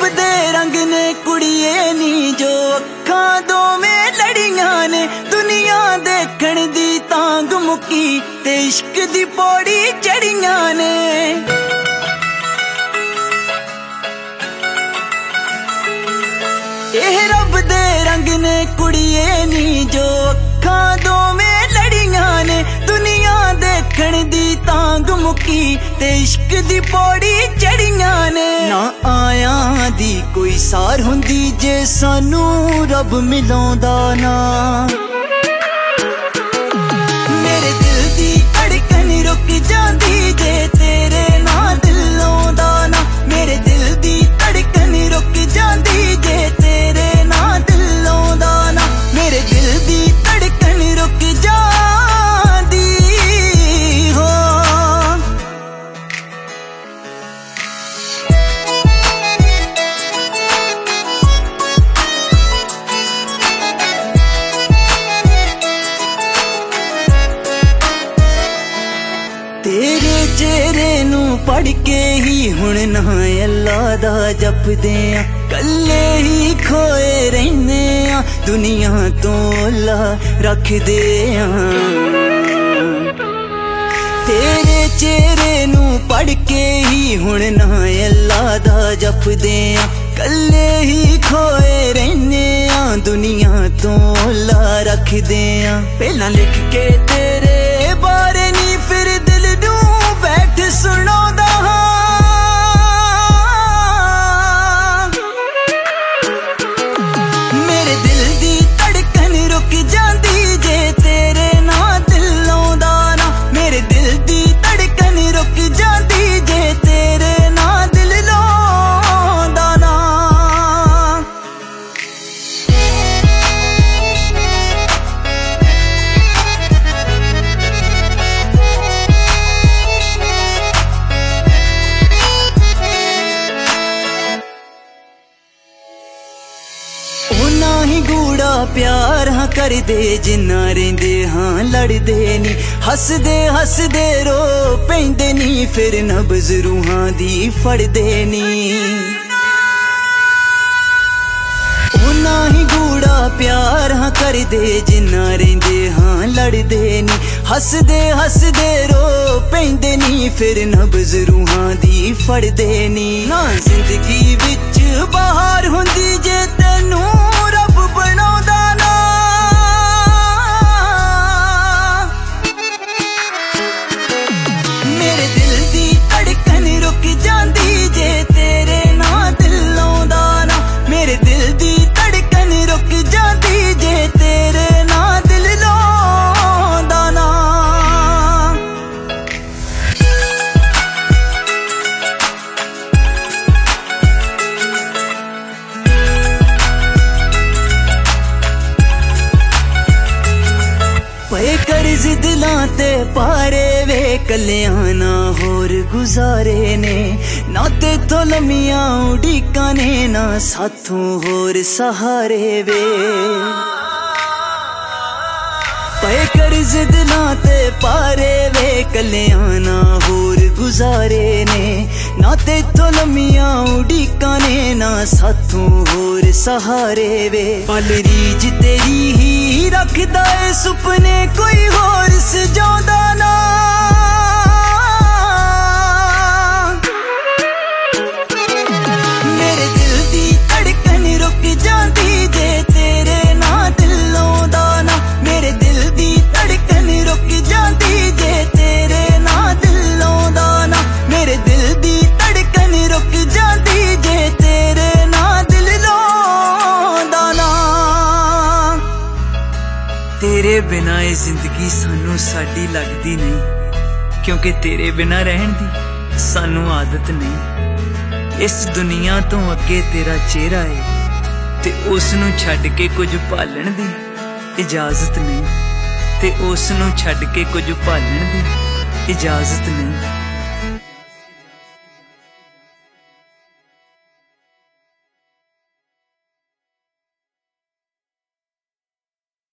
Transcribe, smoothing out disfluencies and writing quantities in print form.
रब दे रंग ने कुड़िए नी जो अखां दोवें लड़ियां ने दुनिया देखण दी तांग मुकी ते इश्क दी पौड़ी चढ़ियां ने एह रब दे रंग ने कुड़िए नी जो अखां दोवें लड़ियां ने दुनिया देखण दी तांग मुकी ते इश्क दी पौड़ी चढ़ियां ने ना आया दी कोई सार हुंदी जे सानू रब मिलाउंदा ना मेरे दिल दी धड़कन रुक जांदी जे तेरे ना दिल आउंदा ना मेरे दिल दी धड़कन रुक जांदी जे तेरे ना दिल आउंदा ना मेरे दिल दी धड़कन रुक जांदी हो तेरे चेहरे नू पढ़ के ही हुण ना अल्लाह दा जपदे आ कल्ले ही खोए रहने आ दुनिया तो ला रखदे आ तेरे चेहरे नू पढ़ के ही हुण ना अल्लाह दा जपदे आ कल्ले ही खोए रहने आ दुनिया तो ला रखदे आ पहला लिख के तेरे बारे नी फिर दिल नू बैठ सुनाउंदा मेरे दिल दी धड़कन रुक जांदी जे तेरे ना दिल आउंदा ना मेरे दिल दी धड़कन रुक जांदी जे तेरे ना दिल आउंदा ना ही गूड़ा प्यार हाँ कर दे जिन्ना रेंदे हाँ लड़दे नी हसदे हसदे रो पैंदे नी फिर नब्ज़ रूहां दी फड़दे नी उन्ना ही गूड़ा प्यार हाँ कर दे जिन्ना रेंदे हाँ लड़दे नी हसदे हसदे रो पैंदे नी फिर नब्ज़ रूहां दी फड़दे नी ना जिंदगी विच बहार हुंदी जे तैनू रब बनाउंदा ना मेरे दिल दी धड़कन रुक जांदी जे तेरे ना दिल आउंदा ना मेरे दिल दी धड़कन रुक जांदी जे तेरे ना दिल आउंदा ना पे कर्ज दिलां ते पारे वे कलियां ना होर गुजारे ने ना ते तो लमियां उड़ीकां ने ना साथों होर सहारे वे पे कर्ज दिलां ते पारे वे कलियां ना होर गुजारे ने ना ते तो लमियां उड़ीकां ने ना साथों होर सहारे वे पल रीज तेरी ही रखदा ए सुपने कोई होर सजाउंदा ना मेरे दिल दी धड़कन रुक जांदी जे तेरे ना दिल आउंदा ना मेरे दिल दी धड़कन रुक जांदी जे तेरे ना दिल आउंदा ना मेरे दिल दी धड़कन रुक जांदी जे तेरे ना दिल आउंदा ना तेरे बिना ये जिंदगी सानू साडी लगदी नहीं क्योंकि तेरे बिना रहन दी सानू आदत नहीं इस दुनिया तो अगे तेरा चेहरा है ते उस नू छड्ड के कुछ भालण दी इजाजत नहीं ते उस नू छड्ड के कुछ भालण दी इजाजत नहीं